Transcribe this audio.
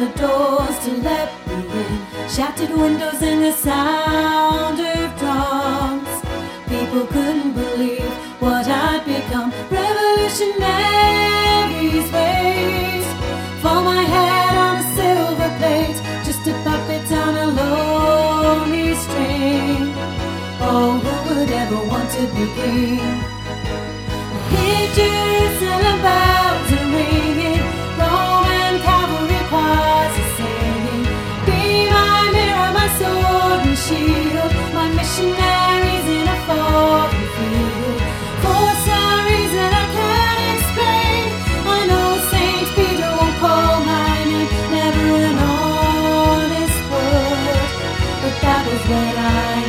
the doors to let me in, shattered windows and the sound of drums. People couldn't believe what I'd become. Revolutionaries wait for my head on a silver plate, just a puppet on a lonely string. Oh, who would ever want to be king? Hear Jerusalem bells are ringing, Roman cavalry choirs are singing. Be my mirror, my sword and shield, my missionaries in a foreign field. For some reason I can't explain, I know Saint Peter won't call my name. Never an honest word, but that was when I